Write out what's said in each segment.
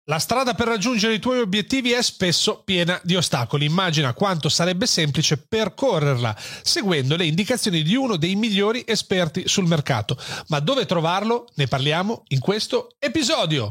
La strada per raggiungere i tuoi obiettivi è spesso piena di ostacoli. Immagina quanto sarebbe semplice percorrerla seguendo le indicazioni di uno dei migliori esperti sul mercato. Ma dove trovarlo? Ne parliamo in questo episodio.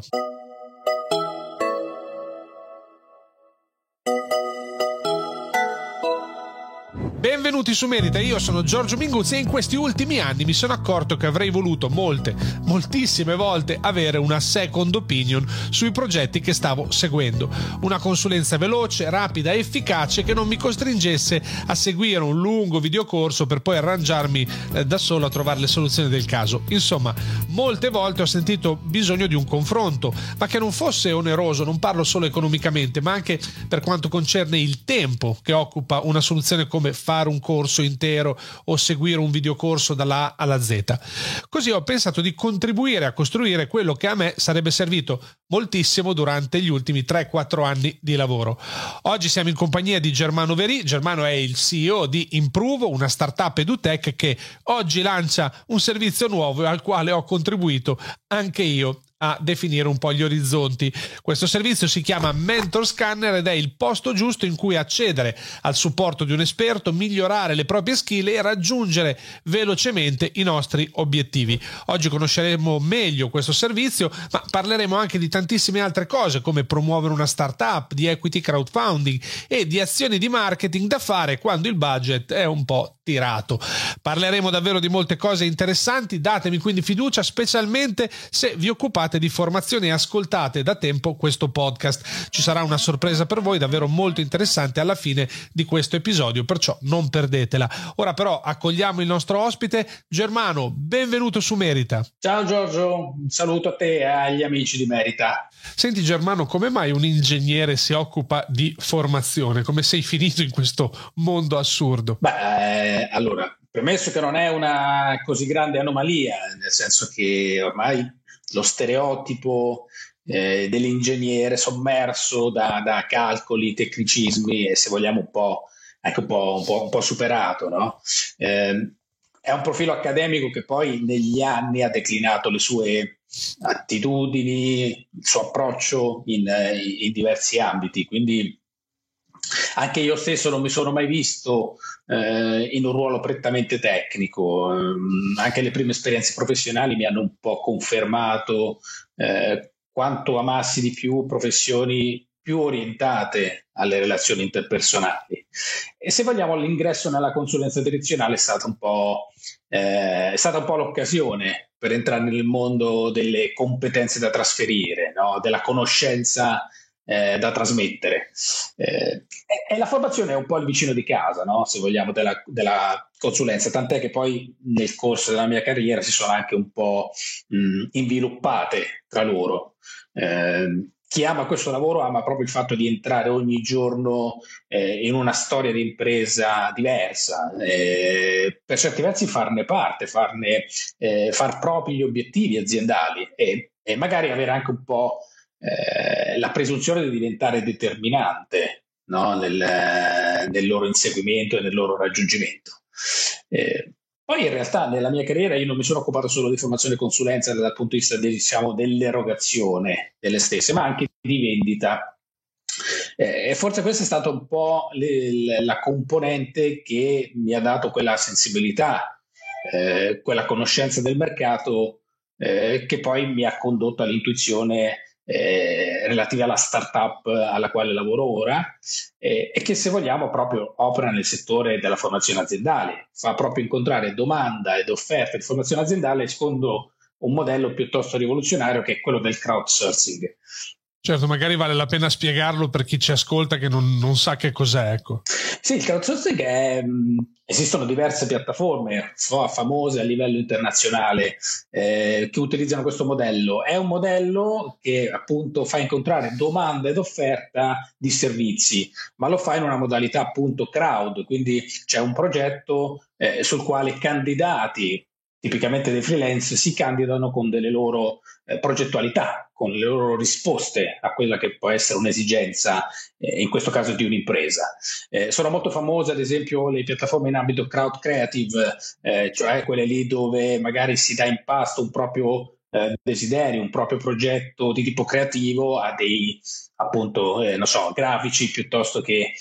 Benvenuti su Merita, io sono Giorgio Minguzzi e in questi ultimi anni mi sono accorto che avrei voluto moltissime volte avere una second opinion sui progetti che stavo seguendo. Una consulenza veloce, rapida e efficace che non mi costringesse a seguire un lungo videocorso per poi arrangiarmi da solo a trovare le soluzioni del caso. Insomma, molte volte ho sentito bisogno di un confronto, ma che non fosse oneroso, non parlo solo economicamente, ma anche per quanto concerne il tempo che occupa una soluzione come fare un corso intero o seguire un videocorso dalla A alla Z. Così ho pensato di contribuire a costruire quello che a me sarebbe servito moltissimo durante gli ultimi 3-4 anni di lavoro. Oggi siamo in compagnia di Germano Verì. Germano è il CEO di Improvo, una startup edutech che oggi lancia un servizio nuovo al quale ho contribuito anche io a definire un po' gli orizzonti. Questo servizio si chiama Mentor Scanner ed è il posto giusto in cui accedere al supporto di un esperto, migliorare le proprie skill e raggiungere velocemente i nostri obiettivi. Oggi conosceremo meglio questo servizio, ma parleremo anche di tantissime altre cose come promuovere una startup, di equity crowdfunding e di azioni di marketing da fare quando il budget è un po' tirato. Parleremo davvero di molte cose interessanti, datemi quindi fiducia, specialmente se vi occupate di formazione e ascoltate da tempo questo podcast. Ci sarà una sorpresa per voi davvero molto interessante alla fine di questo episodio, perciò non perdetela. Ora però accogliamo il nostro ospite. Germano, benvenuto su Merita. Ciao Giorgio, un saluto a te e agli amici di Merita. Senti Germano, come mai un ingegnere si occupa di formazione? Come sei finito in questo mondo assurdo? Allora, premesso che non è una così grande anomalia, nel senso che ormai lo stereotipo dell'ingegnere sommerso da calcoli, tecnicismi e se vogliamo un po' superato, no? È un profilo accademico che poi negli anni ha declinato le sue attitudini, il suo approccio in diversi ambiti, quindi anche io stesso non mi sono mai visto in un ruolo prettamente tecnico. Anche le prime esperienze professionali mi hanno un po' confermato quanto amassi di più professioni più orientate alle relazioni interpersonali. E se vogliamo, l'ingresso nella consulenza direzionale è stata un po' l'occasione per entrare nel mondo delle competenze da trasferire, no? Della conoscenza da trasmettere. E la formazione è un po' il vicino di casa, no? Se vogliamo, della consulenza, tant'è che poi nel corso della mia carriera si sono anche un po' inviluppate tra loro. Chi ama questo lavoro ama proprio il fatto di entrare ogni giorno in una storia di impresa diversa, per certi versi farne parte, far propri gli obiettivi aziendali e magari avere anche un po' la presunzione di diventare determinante, no? nel loro inseguimento e nel loro raggiungimento. Poi in realtà nella mia carriera io non mi sono occupato solo di formazione e consulenza dal punto di vista dell'erogazione delle stesse, ma anche di vendita. E forse questa è stata un po' la componente che mi ha dato quella sensibilità, quella conoscenza del mercato che poi mi ha condotto all'intuizione relative alla startup alla quale lavoro ora e che, se vogliamo, proprio opera nel settore della formazione aziendale, fa proprio incontrare domanda ed offerta di formazione aziendale secondo un modello piuttosto rivoluzionario che è quello del crowdsourcing. Certo, magari vale la pena spiegarlo per chi ci ascolta che non sa che cos'è, ecco. Sì, il crowdsourcing esistono diverse piattaforme famose a livello internazionale che utilizzano questo modello. È un modello che appunto fa incontrare domanda ed offerta di servizi, ma lo fa in una modalità appunto crowd, quindi c'è un progetto sul quale candidati, tipicamente dei freelance, si candidano con delle loro progettualità, con le loro risposte a quella che può essere un'esigenza, in questo caso di un'impresa. Sono molto famose ad esempio le piattaforme in ambito crowd creative, cioè quelle lì dove magari si dà in pasto un proprio desideri, un proprio progetto di tipo creativo a dei appunto non so, grafici piuttosto che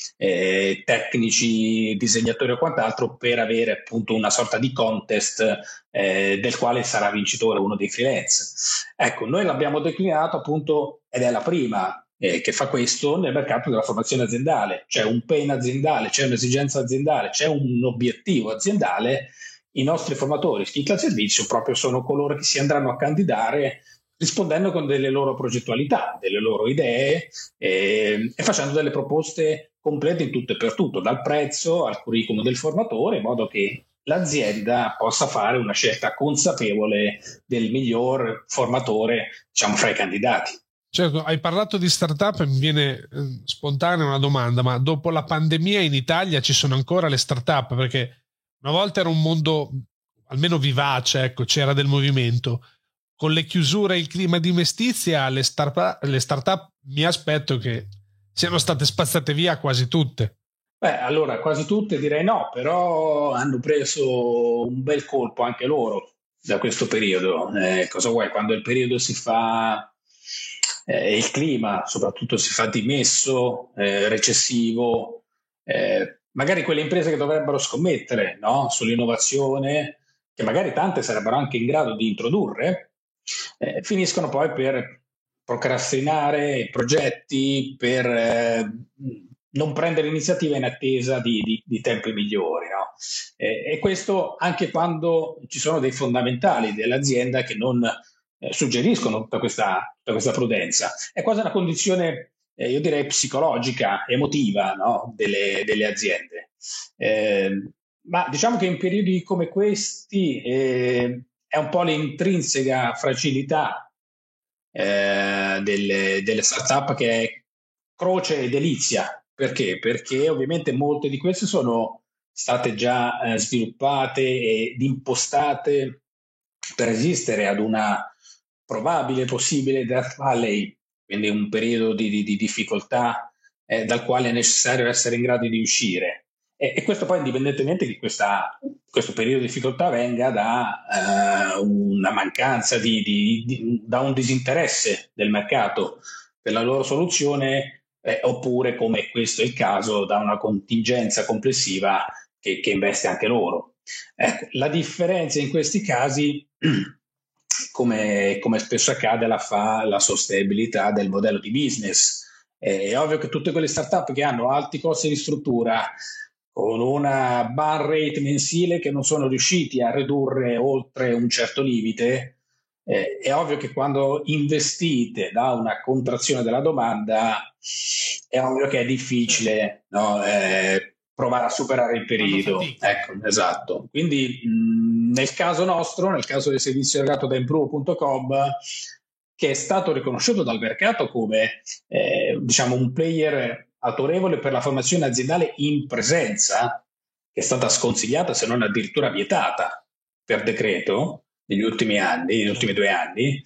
tecnici, disegnatori o quant'altro, per avere appunto una sorta di contest del quale sarà vincitore uno dei freelance. Ecco, noi l'abbiamo declinato appunto, ed è la prima che fa questo nel mercato della formazione aziendale. C'è un pain aziendale, c'è un'esigenza aziendale, c'è un obiettivo aziendale. I nostri formatori iscritti al servizio proprio sono coloro che si andranno a candidare rispondendo con delle loro progettualità, delle loro idee e facendo delle proposte complete in tutto e per tutto, dal prezzo al curriculum del formatore, in modo che l'azienda possa fare una scelta consapevole del miglior formatore, diciamo, fra i candidati. Certo, hai parlato di startup e mi viene spontanea una domanda, ma dopo la pandemia in Italia ci sono ancora le startup? Perché una volta era un mondo almeno vivace, ecco, c'era del movimento. Con le chiusure e il clima di mestizia, le startup mi aspetto che siano state spazzate via quasi tutte. Beh, allora quasi tutte direi no, però hanno preso un bel colpo anche loro da questo periodo. Cosa vuoi? Quando il periodo si fa, il clima soprattutto si fa dimesso, recessivo, magari quelle imprese che dovrebbero scommettere, no, sull'innovazione, che magari tante sarebbero anche in grado di introdurre, finiscono poi per procrastinare i progetti, per non prendere iniziativa in attesa di tempi migliori, no? E questo anche quando ci sono dei fondamentali dell'azienda che non suggeriscono tutta questa prudenza. È quasi una condizione, io direi, psicologica, emotiva, no? delle aziende. Ma diciamo che in periodi come questi è un po' l'intrinseca fragilità delle startup che è croce e delizia. Perché? Perché ovviamente molte di queste sono state già sviluppate ed impostate per resistere ad una probabile, possibile Death Valley, quindi un periodo di difficoltà dal quale è necessario essere in grado di uscire. E questo poi indipendentemente che questo periodo di difficoltà venga da una mancanza, da un disinteresse del mercato per la loro soluzione, oppure, come questo è il caso, da una contingenza complessiva che investe anche loro. Ecco, la differenza in questi casi, come spesso accade, la fa la sostenibilità del modello di business. È ovvio che tutte quelle startup che hanno alti costi di struttura, con una burn rate mensile che non sono riusciti a ridurre oltre un certo limite, è ovvio che quando investite da una contrazione della domanda, è ovvio che è difficile, no? Provare a superare il periodo. Ecco, esatto. Quindi nel caso nostro, nel caso del servizio erogato da Improve.com, che è stato riconosciuto dal mercato come diciamo un player autorevole per la formazione aziendale in presenza, che è stata sconsigliata se non addirittura vietata per decreto negli ultimi 2 anni,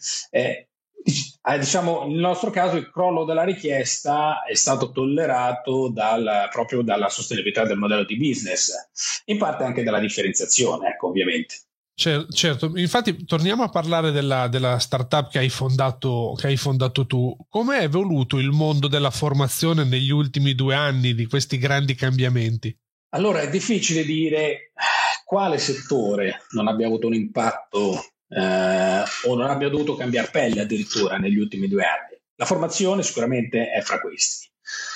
diciamo nel nostro caso il crollo della richiesta è stato tollerato proprio dalla sostenibilità del modello di business, in parte anche dalla differenziazione, ecco, ovviamente. Certo, infatti torniamo a parlare della startup che hai fondato tu. Come è evoluto il mondo della formazione negli ultimi 2 anni di questi grandi cambiamenti? Allora è difficile dire quale settore non abbia avuto un impatto o non abbia dovuto cambiare pelle addirittura negli ultimi 2 anni. La formazione sicuramente è fra questi.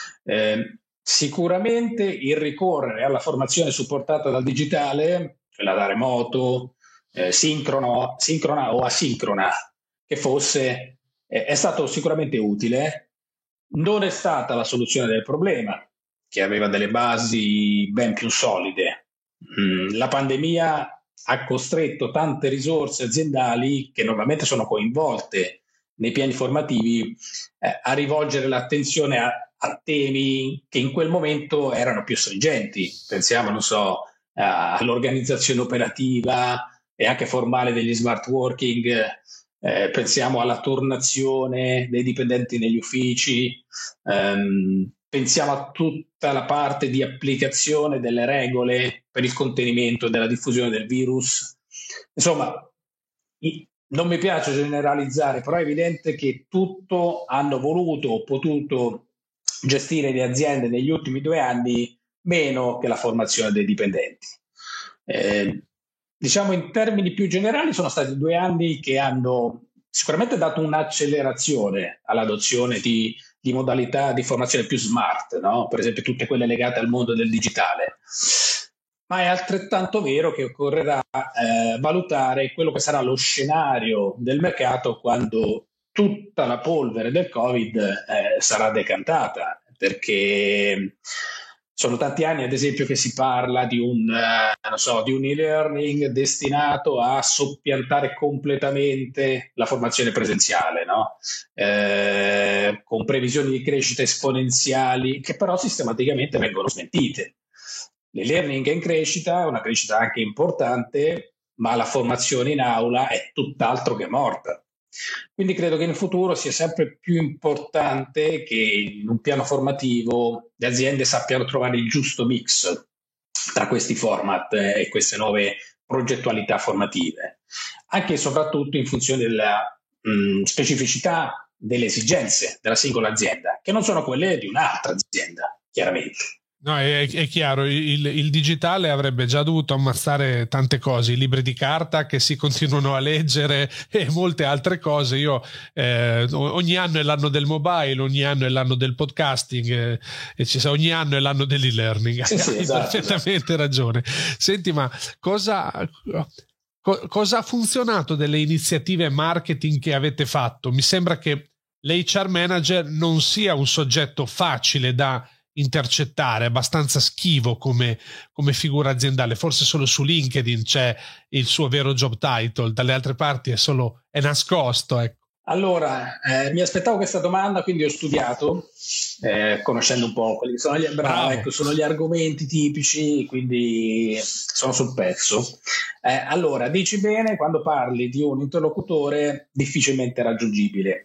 Sicuramente il ricorrere alla formazione supportata dal digitale, quella da remoto, sincrona o asincrona che fosse, è stato sicuramente utile. Non è stata la soluzione del problema, che aveva delle basi ben più solide. La pandemia ha costretto tante risorse aziendali che normalmente sono coinvolte nei piani formativi a rivolgere l'attenzione a temi che in quel momento erano più stringenti. Pensiamo, non so, all'organizzazione operativa e anche formale degli smart working, pensiamo alla turnazione dei dipendenti negli uffici, pensiamo a tutta la parte di applicazione delle regole per il contenimento della diffusione del virus. Insomma, non mi piace generalizzare, però è evidente che tutto hanno voluto o potuto gestire le aziende negli ultimi 2 anni meno che la formazione dei dipendenti. Diciamo in termini più generali sono stati 2 anni che hanno sicuramente dato un'accelerazione all'adozione di modalità di formazione più smart, no? Per esempio tutte quelle legate al mondo del digitale. Ma è altrettanto vero che occorrerà valutare quello che sarà lo scenario del mercato quando tutta la polvere del Covid sarà decantata, perché sono tanti anni, ad esempio, che si parla di di un e-learning destinato a soppiantare completamente la formazione presenziale, no? Con previsioni di crescita esponenziali che però sistematicamente vengono smentite. L'e-learning è in crescita, una crescita anche importante, ma la formazione in aula è tutt'altro che morta. Quindi credo che in futuro sia sempre più importante che in un piano formativo le aziende sappiano trovare il giusto mix tra questi format e queste nuove progettualità formative, anche e soprattutto in funzione della specificità delle esigenze della singola azienda, che non sono quelle di un'altra azienda, chiaramente. No, è chiaro, il digitale avrebbe già dovuto ammazzare tante cose, i libri di carta che si continuano a leggere e molte altre cose. Io ogni anno è l'anno del mobile, ogni anno è l'anno del podcasting, ogni anno è l'anno dell'e-learning. Sì, Hai perfettamente ragione. Senti, ma cosa ha funzionato delle iniziative marketing che avete fatto? Mi sembra che l'HR manager non sia un soggetto facile da intercettare, abbastanza schivo come figura aziendale. Forse solo su LinkedIn c'è il suo vero job title, dalle altre parti è nascosto, ecco. Allora, mi aspettavo questa domanda, quindi ho studiato, conoscendo un po' quelli che sono sono gli argomenti tipici, quindi sono sul pezzo. Allora, dici bene quando parli di un interlocutore difficilmente raggiungibile.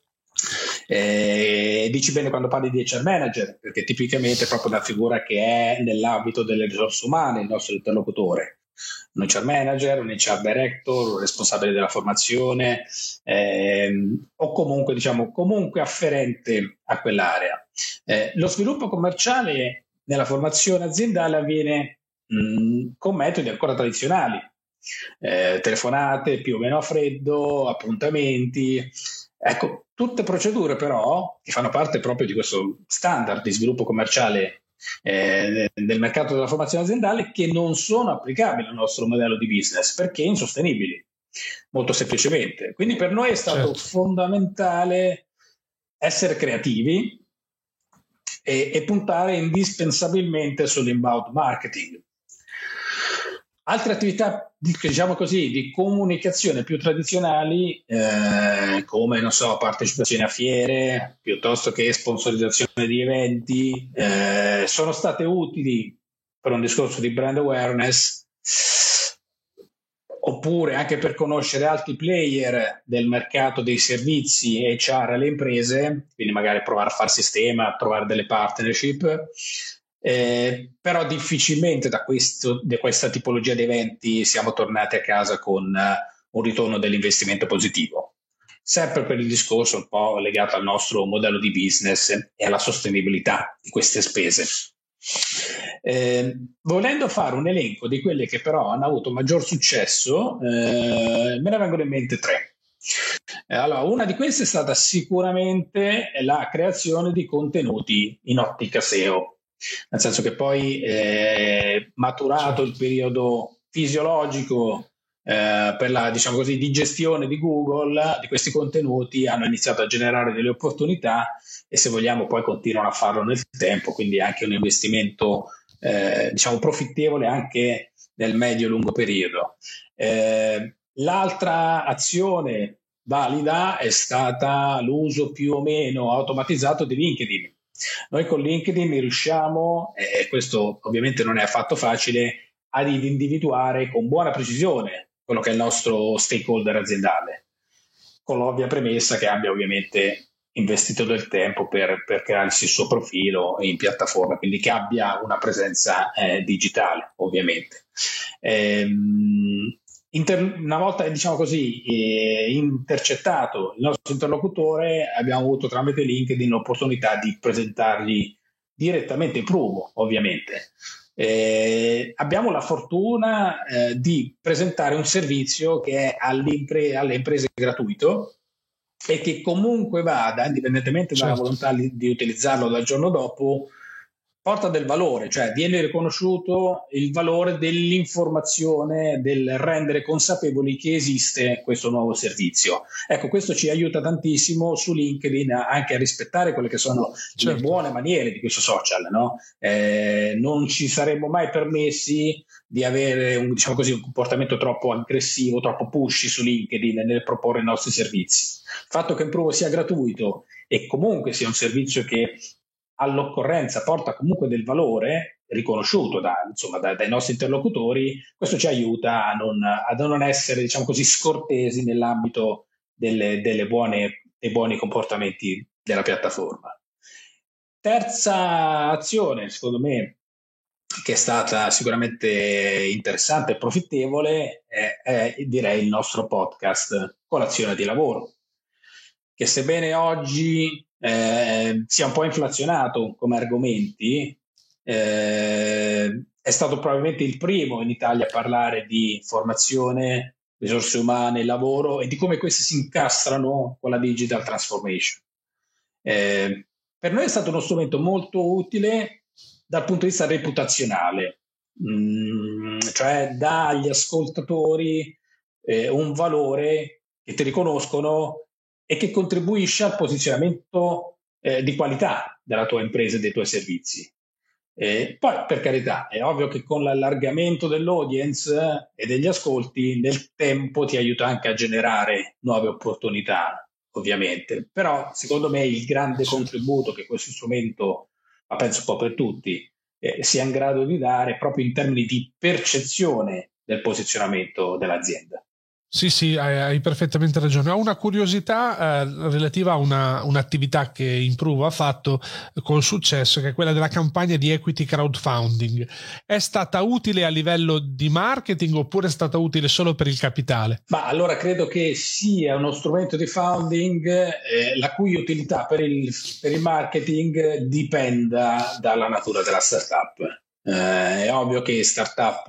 Dici bene quando parli di HR manager, perché tipicamente è proprio una figura che è nell'ambito delle risorse umane il nostro interlocutore. Un HR manager, un HR director, un responsabile della formazione, o comunque afferente a quell'area. Lo sviluppo commerciale nella formazione aziendale avviene con metodi ancora tradizionali, telefonate più o meno a freddo, appuntamenti. Ecco, tutte procedure però che fanno parte proprio di questo standard di sviluppo commerciale del mercato della formazione aziendale, che non sono applicabili al nostro modello di business perché insostenibili, molto semplicemente. Quindi per noi è stato fondamentale essere creativi e puntare indispensabilmente sull'inbound marketing. Altre attività, diciamo così, di comunicazione più tradizionali, come, partecipazione a fiere, piuttosto che sponsorizzazione di eventi, sono state utili per un discorso di brand awareness, oppure anche per conoscere altri player del mercato dei servizi HR alle imprese, quindi magari provare a far sistema, trovare delle partnership. Però difficilmente da questa tipologia di eventi siamo tornati a casa con un ritorno dell'investimento positivo, sempre per il discorso un po' legato al nostro modello di business e alla sostenibilità di queste spese. Volendo fare un elenco di quelle che però hanno avuto maggior successo, me ne vengono in mente 3. Allora, una di queste è stata sicuramente la creazione di contenuti in ottica SEO, nel senso che poi maturato il periodo fisiologico per la di gestione di Google di questi contenuti, hanno iniziato a generare delle opportunità e, se vogliamo, poi continuano a farlo nel tempo, quindi anche un investimento profittevole anche nel medio-lungo periodo. L'altra azione valida è stata l'uso più o meno automatizzato di LinkedIn. Noi con LinkedIn riusciamo, e questo ovviamente non è affatto facile, ad individuare con buona precisione quello che è il nostro stakeholder aziendale, con l'ovvia premessa che abbia ovviamente investito del tempo per crearsi il suo profilo in piattaforma, quindi che abbia una presenza digitale, ovviamente. una volta, diciamo così, intercettato il nostro interlocutore, abbiamo avuto tramite LinkedIn l'opportunità di presentargli direttamente in Pruvo, ovviamente. Abbiamo la fortuna di presentare un servizio che è alle imprese gratuito e che comunque vada, indipendentemente dalla volontà di utilizzarlo dal giorno dopo, porta del valore, cioè viene riconosciuto il valore dell'informazione, del rendere consapevoli che esiste questo nuovo servizio. Ecco, questo ci aiuta tantissimo su LinkedIn anche a rispettare quelle che sono le buone maniere di questo social, no? Non ci saremmo mai permessi di avere un comportamento troppo aggressivo, troppo pushy su LinkedIn nel proporre i nostri servizi. Il fatto che Improvo sia gratuito e comunque sia un servizio che all'occorrenza porta comunque del valore riconosciuto dai nostri interlocutori, questo ci aiuta a non essere, diciamo così, scortesi nell'ambito dei buoni comportamenti della piattaforma. Terza azione, secondo me, che è stata sicuramente interessante e profittevole, è direi il nostro podcast Colazione di Lavoro, che sebbene oggi sia un po' inflazionato come argomenti, è stato probabilmente il primo in Italia a parlare di formazione, risorse umane, lavoro e di come queste si incastrano con la digital transformation. Per noi è stato uno strumento molto utile dal punto di vista reputazionale, cioè dà agli ascoltatori un valore che ti riconoscono e che contribuisce al posizionamento di qualità della tua impresa e dei tuoi servizi. Poi, per carità, è ovvio che con l'allargamento dell'audience e degli ascolti, nel tempo ti aiuta anche a generare nuove opportunità, ovviamente. Però, secondo me, il grande contributo che questo strumento, ma penso un po' per tutti, sia in grado di dare proprio in termini di percezione del posizionamento dell'azienda. Sì, hai perfettamente ragione. Ho una curiosità relativa a un'attività che Improvo ha fatto con successo, che è quella della campagna di equity crowdfunding. È stata utile a livello di marketing oppure è stata utile solo per il capitale? Ma allora credo che sia uno strumento di funding la cui utilità per il marketing dipenda dalla natura della startup. È ovvio che startup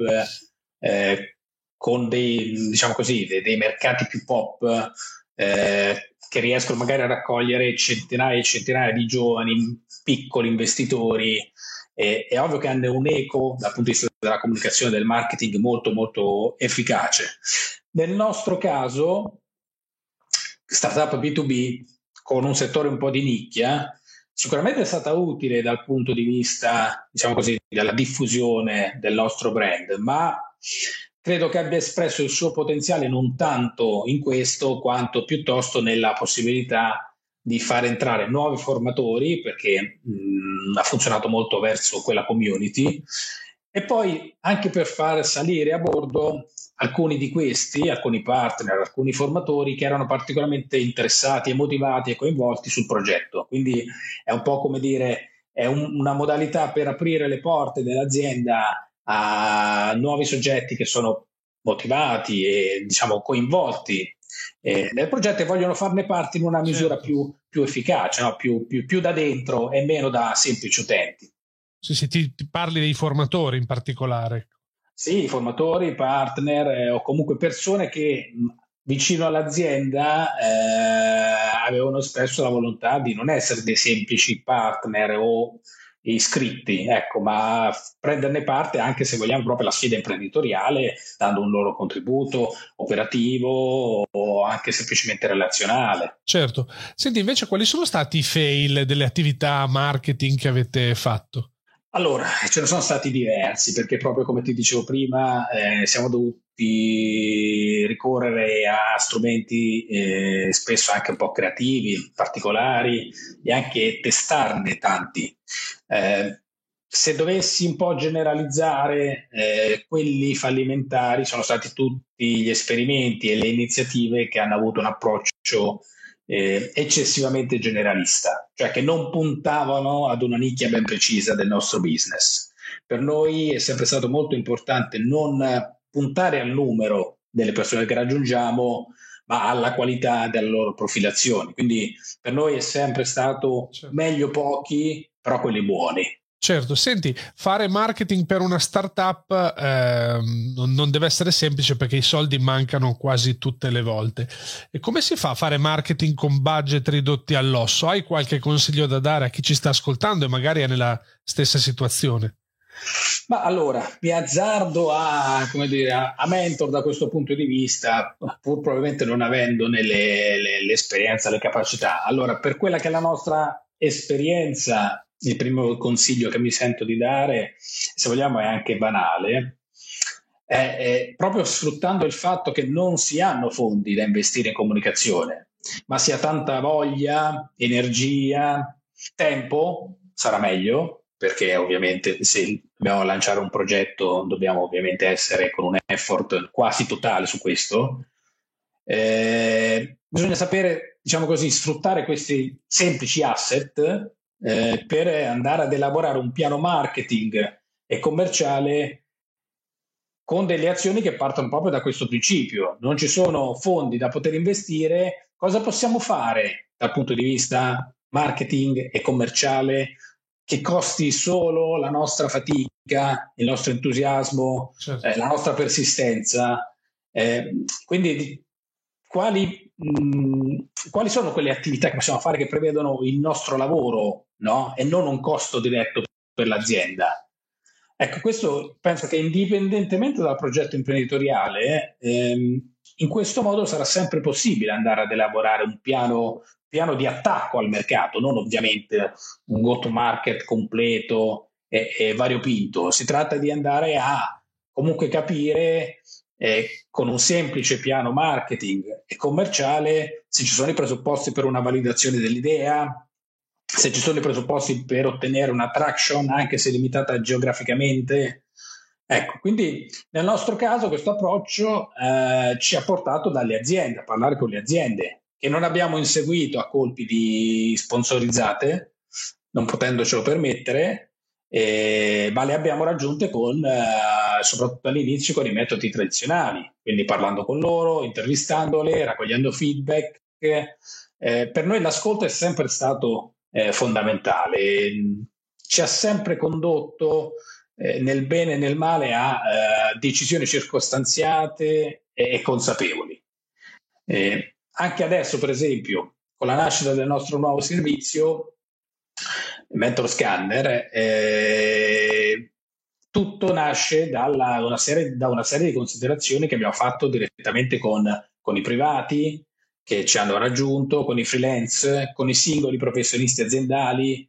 con dei mercati più pop che riescono magari a raccogliere centinaia e centinaia di giovani piccoli investitori, è ovvio che hanno un eco dal punto di vista della comunicazione, del marketing molto molto efficace. Nel nostro caso, startup B2B con un settore un po' di nicchia, sicuramente è stata utile dal punto di vista, diciamo così, della diffusione del nostro brand, ma credo che abbia espresso il suo potenziale non tanto in questo quanto piuttosto nella possibilità di far entrare nuovi formatori, perché ha funzionato molto verso quella community, e poi anche per far salire a bordo alcuni partner, alcuni formatori che erano particolarmente interessati e motivati e coinvolti sul progetto. Quindi è un po' come dire, è una modalità per aprire le porte dell'azienda a nuovi soggetti che sono motivati e, diciamo, coinvolti nel progetto e vogliono farne parte in una misura più efficace, no? più da dentro e meno da semplici utenti. Sì, ti parli dei formatori in particolare. Sì, formatori, partner o comunque persone che vicino all'azienda avevano espresso la volontà di non essere dei semplici partner o iscritti, ecco, ma prenderne parte anche, se vogliamo, proprio la sfida imprenditoriale, dando un loro contributo operativo o anche semplicemente relazionale. Certo. Senti, invece, quali sono stati i fail delle attività marketing che avete fatto? Allora, ce ne sono stati diversi, perché proprio come ti dicevo prima, siamo dovuti ricorrere a strumenti spesso anche un po' creativi, particolari, e anche testarne tanti. Se dovessi un po' generalizzare, quelli fallimentari sono stati tutti gli esperimenti e le iniziative che hanno avuto un approccio eccessivamente generalista, cioè che non puntavano ad una nicchia ben precisa del nostro business. Per noi è sempre stato molto importante non puntare al numero delle persone che raggiungiamo, ma alla qualità delle loro profilazioni. Quindi per noi è sempre stato meglio pochi, però quelli buoni. Certo, senti, fare marketing per una startup non deve essere semplice, perché i soldi mancano quasi tutte le volte. E come si fa a fare marketing con budget ridotti all'osso? Hai qualche consiglio da dare a chi ci sta ascoltando e magari è nella stessa situazione? Ma allora, mi azzardo a mentor da questo punto di vista, pur probabilmente non avendone l'esperienza, le capacità. Allora, per quella che è la nostra esperienza, il primo consiglio che mi sento di dare, se vogliamo, è anche banale, è proprio sfruttando il fatto che non si hanno fondi da investire in comunicazione, ma si ha tanta voglia, energia, tempo, sarà meglio, perché ovviamente se dobbiamo lanciare un progetto dobbiamo ovviamente essere con un effort quasi totale su questo. Bisogna sapere, diciamo così, sfruttare questi semplici asset per andare ad elaborare un piano marketing e commerciale con delle azioni che partono proprio da questo principio. Non ci sono fondi da poter investire, cosa possiamo fare dal punto di vista marketing e commerciale che costi solo la nostra fatica, il nostro entusiasmo, certo, la nostra persistenza? Quindi quali sono quelle attività che possiamo fare che prevedono il nostro lavoro, no? E non un costo diretto per l'azienda? Ecco, questo penso che indipendentemente dal progetto imprenditoriale, in questo modo sarà sempre possibile andare ad elaborare un piano di attacco al mercato, non ovviamente un go-to-market completo e variopinto. Si tratta di andare a comunque capire con un semplice piano marketing e commerciale se ci sono i presupposti per una validazione dell'idea, se ci sono i presupposti per ottenere una traction anche se limitata geograficamente. Ecco, quindi nel nostro caso questo approccio ci ha portato dalle aziende, a parlare con le aziende, che non abbiamo inseguito a colpi di sponsorizzate, non potendocelo permettere, ma le abbiamo raggiunte soprattutto all'inizio con i metodi tradizionali, quindi parlando con loro, intervistandole, raccogliendo feedback. Per noi l'ascolto è sempre stato fondamentale, ci ha sempre condotto nel bene e nel male a decisioni circostanziate e consapevoli. Anche adesso, per esempio, con la nascita del nostro nuovo servizio, Mentor Scanner, tutto nasce da una serie di considerazioni che abbiamo fatto direttamente con i privati che ci hanno raggiunto, con i freelance, con i singoli professionisti aziendali,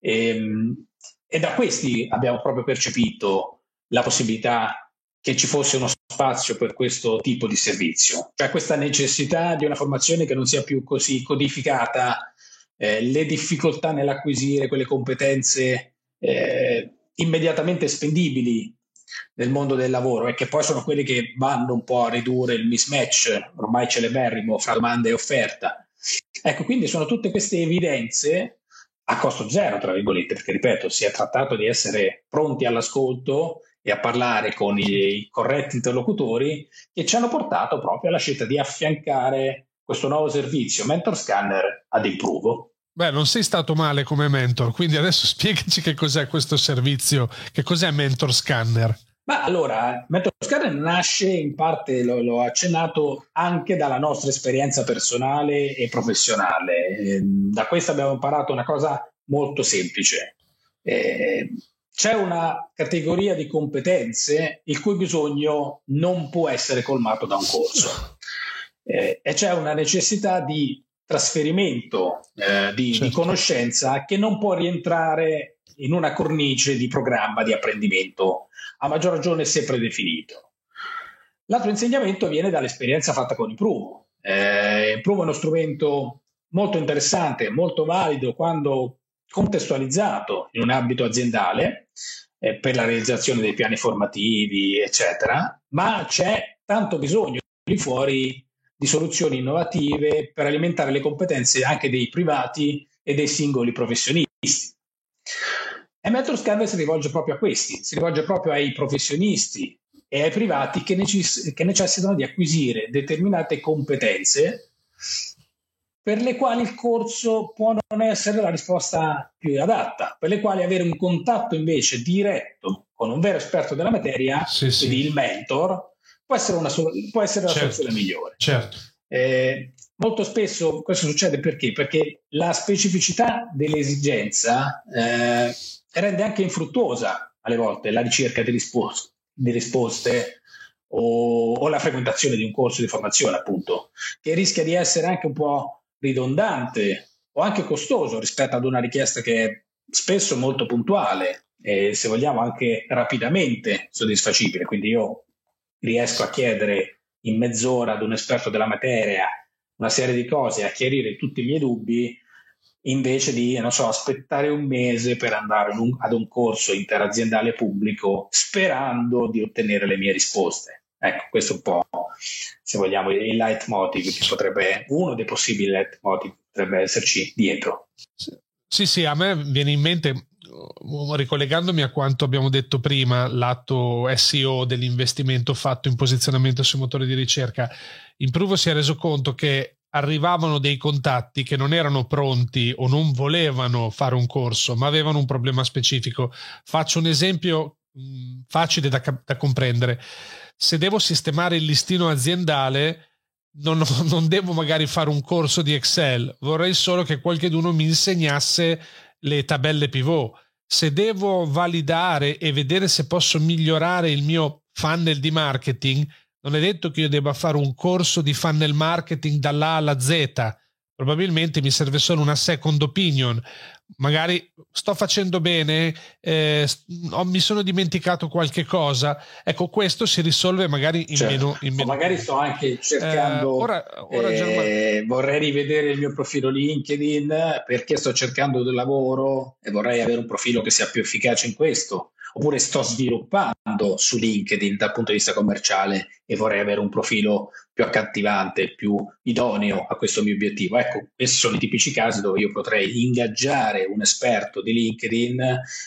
e da questi abbiamo proprio percepito la possibilità che ci fosse uno spazio per questo tipo di servizio, cioè questa necessità di una formazione che non sia più così codificata, le difficoltà nell'acquisire quelle competenze immediatamente spendibili nel mondo del lavoro, e che poi sono quelli che vanno un po' a ridurre il mismatch ormai celeberrimo fra domanda e offerta. Ecco, quindi sono tutte queste evidenze a costo zero, tra virgolette, perché ripeto, si è trattato di essere pronti all'ascolto e a parlare con i corretti interlocutori, che ci hanno portato proprio alla scelta di affiancare questo nuovo servizio Mentor Scanner ad Improvo. Beh, non sei stato male come mentor, quindi adesso spiegaci che cos'è questo servizio, che cos'è Mentor Scanner. Ma allora, Mentor Scanner nasce in parte, l'ho accennato, anche dalla nostra esperienza personale e professionale. Da questo abbiamo imparato una cosa molto semplice. C'è una categoria di competenze il cui bisogno non può essere colmato da un corso, e c'è una necessità di trasferimento di conoscenza che non può rientrare in una cornice di programma di apprendimento, a maggior ragione se predefinito. L'altro insegnamento viene dall'esperienza fatta con Improvo. Improvo è uno strumento molto interessante, molto valido quando contestualizzato in un ambito aziendale per la realizzazione dei piani formativi, eccetera, ma c'è tanto bisogno lì fuori di soluzioni innovative per alimentare le competenze anche dei privati e dei singoli professionisti. E Mentor Scanner si rivolge proprio a questi, si rivolge proprio ai professionisti e ai privati che necessitano di acquisire determinate competenze per le quali il corso può non essere la risposta più adatta, per le quali avere un contatto invece diretto con un vero esperto della materia, quindi il mentor, può essere la soluzione migliore. Certo. Molto spesso questo succede perché la specificità dell'esigenza rende anche infruttuosa alle volte la ricerca di risposte o la frequentazione di un corso di formazione, appunto, che rischia di essere anche un po' ridondante o anche costoso rispetto ad una richiesta che è spesso molto puntuale e, se vogliamo, anche rapidamente soddisfacibile. Quindi io riesco a chiedere in mezz'ora ad un esperto della materia una serie di cose, a chiarire tutti i miei dubbi, invece di, aspettare un mese per andare ad un corso interaziendale pubblico sperando di ottenere le mie risposte. Ecco, questo è un po', se vogliamo, il leitmotiv che potrebbe, uno dei possibili leitmotiv potrebbe esserci dietro. Sì, a me viene in mente, ricollegandomi a quanto abbiamo detto prima, l'atto SEO dell'investimento fatto in posizionamento sui motori di ricerca. Improvo si è reso conto che arrivavano dei contatti che non erano pronti o non volevano fare un corso, ma avevano un problema specifico. Faccio un esempio facile da comprendere. Se devo sistemare il listino aziendale, non devo magari fare un corso di Excel, vorrei solo che qualcuno mi insegnasse le tabelle pivot. Se devo validare e vedere se posso migliorare il mio funnel di marketing, non è detto che io debba fare un corso di funnel marketing dall'A alla Z. Probabilmente mi serve solo una second opinion. Magari sto facendo bene, mi sono dimenticato qualche cosa. Ecco, questo si risolve magari in meno. Magari sto anche cercando, vorrei rivedere il mio profilo LinkedIn perché sto cercando del lavoro e vorrei avere un profilo che sia più efficace in questo. Oppure sto sviluppando su LinkedIn dal punto di vista commerciale e vorrei avere un profilo più accattivante, più idoneo a questo mio obiettivo. Ecco, questi sono i tipici casi dove io potrei ingaggiare un esperto di LinkedIn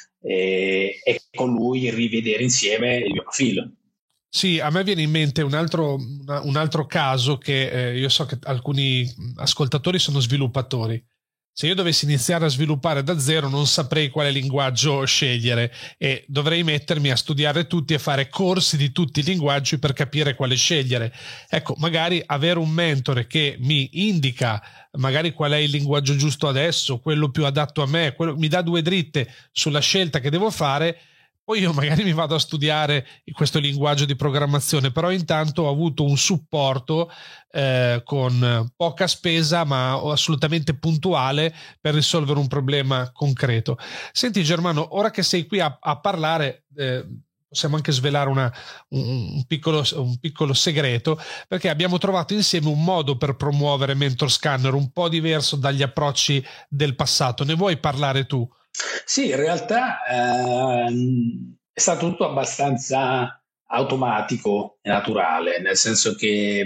e con lui rivedere insieme il mio profilo. Sì, a me viene in mente un altro caso che io so che alcuni ascoltatori sono sviluppatori. Se io dovessi iniziare a sviluppare da zero non saprei quale linguaggio scegliere e dovrei mettermi a studiare tutti e fare corsi di tutti i linguaggi per capire quale scegliere. Ecco, magari avere un mentore che mi indica magari qual è il linguaggio giusto adesso, quello più adatto a me, mi dà due dritte sulla scelta che devo fare. Poi io magari mi vado a studiare questo linguaggio di programmazione, però intanto ho avuto un supporto con poca spesa ma assolutamente puntuale per risolvere un problema concreto. Senti Germano, ora che sei qui a parlare, possiamo anche svelare un piccolo segreto, perché abbiamo trovato insieme un modo per promuovere Mentor Scanner un po' diverso dagli approcci del passato. Ne vuoi parlare tu? Sì, in realtà è stato tutto abbastanza automatico e naturale, nel senso che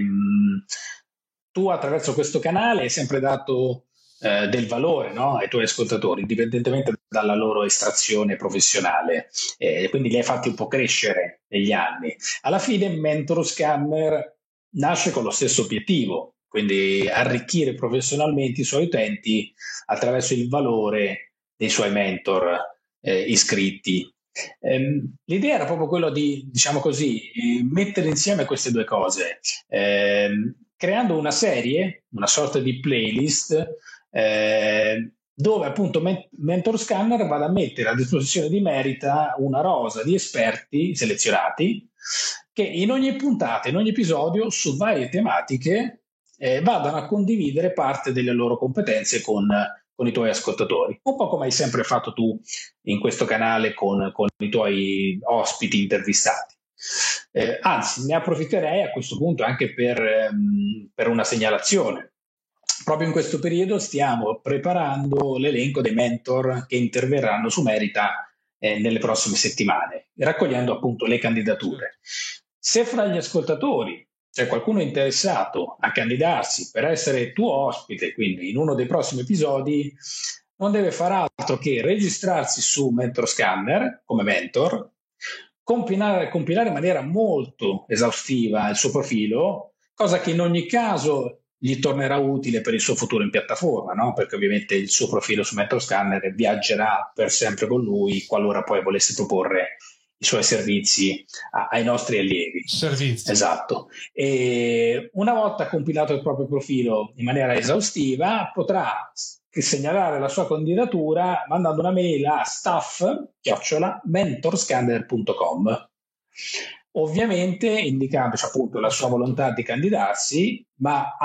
tu attraverso questo canale hai sempre dato del valore, no, ai tuoi ascoltatori, indipendentemente dalla loro estrazione professionale, quindi li hai fatti un po' crescere negli anni. Alla fine Mentor Scanner nasce con lo stesso obiettivo, quindi arricchire professionalmente i suoi utenti attraverso il valore dei suoi mentor iscritti. L'idea era proprio quello di, diciamo così, mettere insieme queste due cose, creando una serie, una sorta di playlist, dove appunto Mentor Scanner vada a mettere a disposizione di Merita una rosa di esperti selezionati che in ogni puntata, in ogni episodio, su varie tematiche, vadano a condividere parte delle loro competenze con i tuoi ascoltatori, un po' come hai sempre fatto tu in questo canale con i tuoi ospiti intervistati. Anzi, ne approfitterei a questo punto anche per una segnalazione. Proprio in questo periodo stiamo preparando l'elenco dei mentor che interverranno su Merita nelle prossime settimane, raccogliendo appunto le candidature. Se fra gli ascoltatori c'è qualcuno interessato a candidarsi per essere tuo ospite, quindi in uno dei prossimi episodi, non deve far altro che registrarsi su Mentor Scanner come mentor, compilare in maniera molto esaustiva il suo profilo, cosa che in ogni caso gli tornerà utile per il suo futuro in piattaforma, no? Perché ovviamente il suo profilo su Mentor Scanner viaggerà per sempre con lui qualora poi volesse proporre i suoi servizi ai nostri allievi. Servizi. Esatto. E una volta compilato il proprio profilo in maniera esaustiva, potrà segnalare la sua candidatura mandando una mail a staff@mentorscanner.com, ovviamente indicando appunto la sua volontà di candidarsi, ma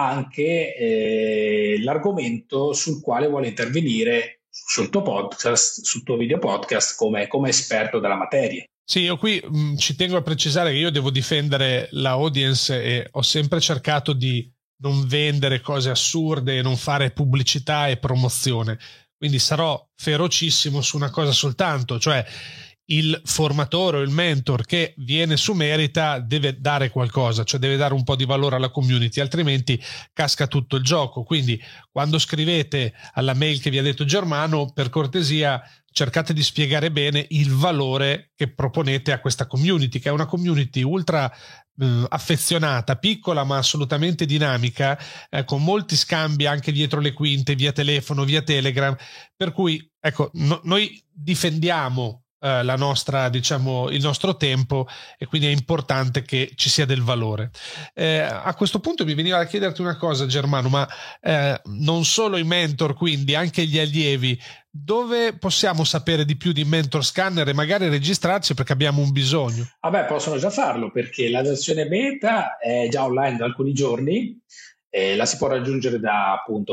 anche l'argomento sul quale vuole intervenire sul tuo podcast, sul tuo video podcast come esperto della materia. Sì, io qui ci tengo a precisare che io devo difendere la audience e ho sempre cercato di non vendere cose assurde e non fare pubblicità e promozione, quindi sarò ferocissimo su una cosa soltanto, cioè il formatore o il mentor che viene su Merita deve dare qualcosa, cioè deve dare un po' di valore alla community, altrimenti casca tutto il gioco. Quindi quando scrivete alla mail che vi ha detto Germano, per cortesia cercate di spiegare bene il valore che proponete a questa community, che è una community ultra affezionata, piccola ma assolutamente dinamica, con molti scambi anche dietro le quinte, via telefono, via Telegram, per cui ecco, noi difendiamo la nostra, diciamo, il nostro tempo, e quindi è importante che ci sia del valore. A questo punto mi veniva da chiederti una cosa, Germano, ma non solo i mentor, quindi anche gli allievi, dove possiamo sapere di più di Mentor Scanner e magari registrarci, perché abbiamo un bisogno? Possono già farlo, perché la versione beta è già online da alcuni giorni. La si può raggiungere da appunto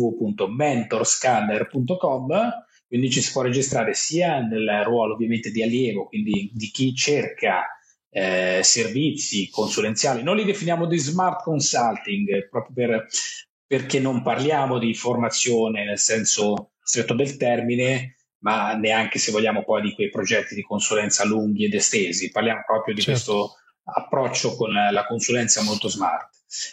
www.mentorscanner.com, quindi ci si può registrare sia nel ruolo ovviamente di allievo, quindi di chi cerca servizi consulenziali. Noi li definiamo di smart consulting proprio perché non parliamo di formazione nel senso stretto del termine, ma neanche, se vogliamo, poi di quei progetti di consulenza lunghi ed estesi. Parliamo proprio di questo approccio con la consulenza molto smart.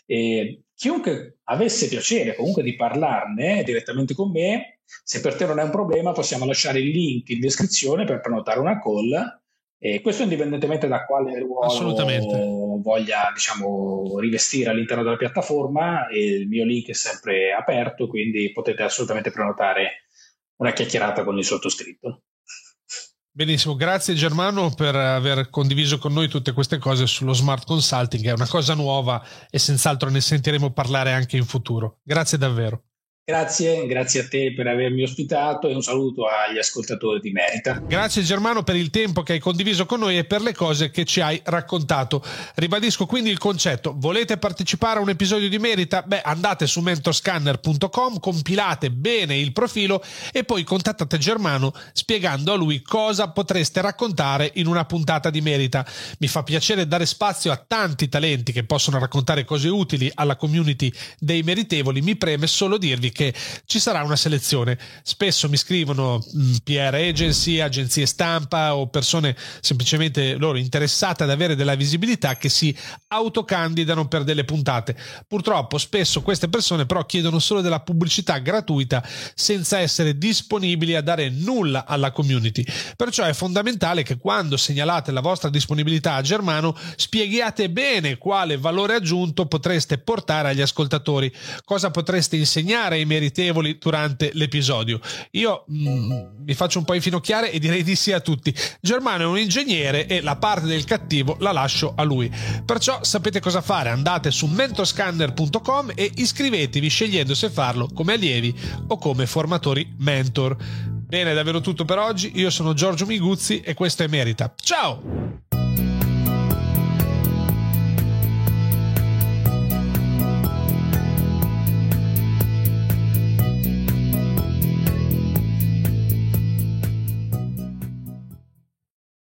E chiunque avesse piacere comunque di parlarne direttamente con me, se per te non è un problema, possiamo lasciare il link in descrizione per prenotare una call, e questo indipendentemente da quale ruolo voglia, diciamo, rivestire all'interno della piattaforma. E il mio link è sempre aperto, quindi potete assolutamente prenotare una chiacchierata con il sottoscritto. Benissimo, grazie Germano per aver condiviso con noi tutte queste cose sullo smart consulting, è una cosa nuova e senz'altro ne sentiremo parlare anche in futuro. Grazie davvero. Grazie a te per avermi ospitato, e un saluto agli ascoltatori di Merita. Grazie Germano per il tempo che hai condiviso con noi e per le cose che ci hai raccontato. Ribadisco quindi il concetto: volete partecipare a un episodio di Merita? Andate su mentorscanner.com, compilate bene il profilo e poi contattate Germano spiegando a lui cosa potreste raccontare in una puntata di Merita. Mi fa piacere dare spazio a tanti talenti che possono raccontare cose utili alla community dei meritevoli. Mi preme solo dirvi che ci sarà una selezione. Spesso mi scrivono PR agency, agenzie stampa o persone semplicemente loro interessate ad avere della visibilità che si autocandidano per delle puntate. Purtroppo spesso queste persone però chiedono solo della pubblicità gratuita senza essere disponibili a dare nulla alla community. Perciò è fondamentale che quando segnalate la vostra disponibilità a Germano spieghiate bene quale valore aggiunto potreste portare agli ascoltatori, cosa potreste insegnare ai meritevoli durante l'episodio. Io mi faccio un po' infinocchiare e direi di sì a tutti. Germano è un ingegnere e la parte del cattivo la lascio a lui. Perciò sapete cosa fare: andate su mentorscanner.com e iscrivetevi scegliendo se farlo come allievi o come formatori mentor. Bene, è davvero tutto per oggi. Io sono Giorgio Miguzzi e questo è Merita. Ciao!